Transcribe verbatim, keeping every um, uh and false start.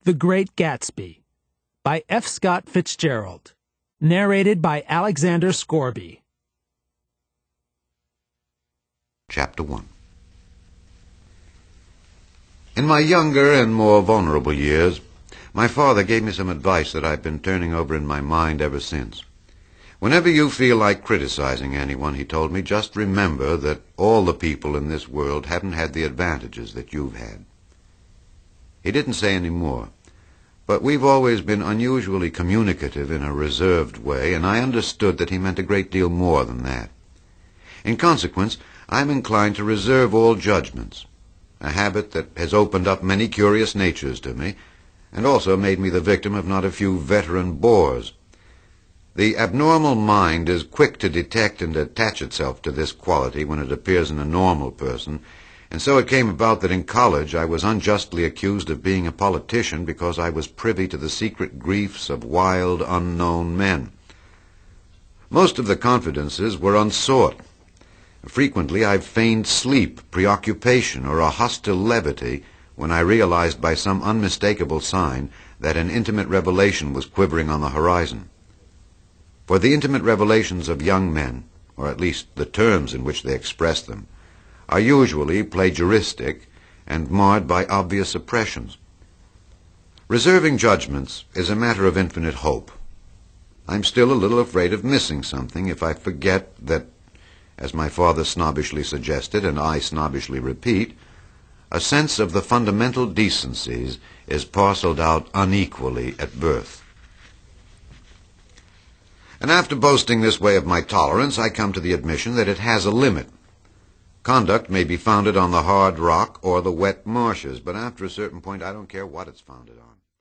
The Great Gatsby by F. Scott Fitzgerald. Narrated by Alexander Scorby. Chapter one. In my younger and more vulnerable years, my father gave me some advice that I've been turning over in my mind ever since. Whenever you feel like criticizing anyone, he told me, just remember that all the people in this world haven't had the advantages that you've had. He didn't say any more, but we've always been unusually communicative in a reserved way, and I understood that he meant a great deal more than that. In consequence, I'm inclined to reserve all judgments, a habit that has opened up many curious natures to me, and also made me the victim of not a few veteran bores. The abnormal mind is quick to detect and attach itself to this quality when it appears in a normal person, and so it came about that in college I was unjustly accused of being a politician because I was privy to the secret griefs of wild, unknown men. Most of the confidences were unsought. Frequently I've feigned sleep, preoccupation, or a hostile levity when I realized by some unmistakable sign that an intimate revelation was quivering on the horizon. For the intimate revelations of young men, or at least the terms in which they express them, are usually plagiaristic and marred by obvious oppressions. Reserving judgments is a matter of infinite hope. I'm still a little afraid of missing something if I forget that, as my father snobbishly suggested, and I snobbishly repeat, a sense of the fundamental decencies is parceled out unequally at birth. And after boasting this way of my tolerance, I come to the admission that it has a limit. Conduct may be founded on the hard rock or the wet marshes, but after a certain point I don't care what it's founded on.